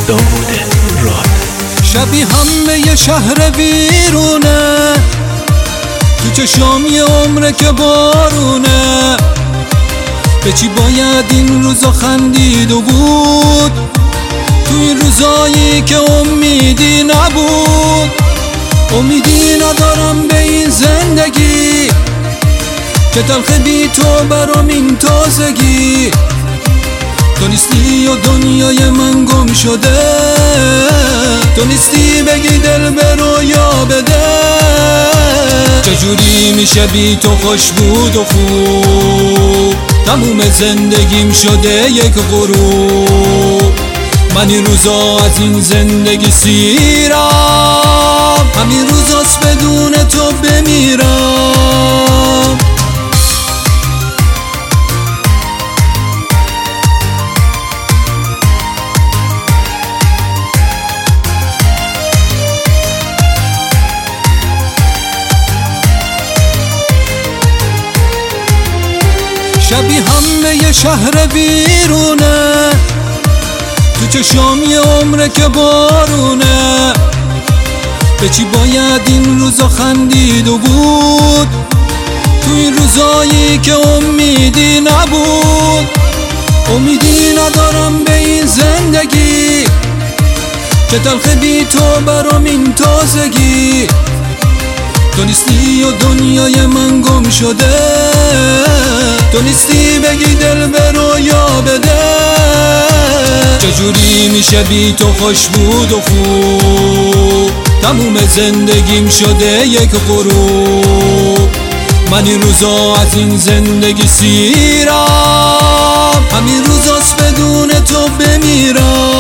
داوود راد. شبی همه یه شهر ویرونه، تو چشام یه عمره که بارونه. به چی باید این روزا خندید و بود، تو این روزایی که امیدی نبود. امیدی ندارم به این زندگی که تلخ بی تو برام این تازگی. تو نیستی و دنیای من گم شده، تو نیستی بگی دل برو یا بده. چجوری میشه بی تو خوش بود و خوب، تموم زندگیم شده یک غروب. من این روزا از این زندگی سیرم، همین روزاست بدون تو بمیرم. شبی همه یه شهر ویرونه، تو چشام یه عمره که بارونه. به چی باید این روزا خندید و بود، تو این روزایی که امیدی نبود. امیدی ندارم به این زندگی که تلخ بی تو برام این تازگی. تو نیستی و دنیای من گم شده، تو نیستی بگی دل برو یا بده. چجوری میشه بی تو خوش بود و خوب، تموم زندگیم شده یک غروب. من این روزا از این زندگی سیرم، همین روزاست بدون تو بمیرم.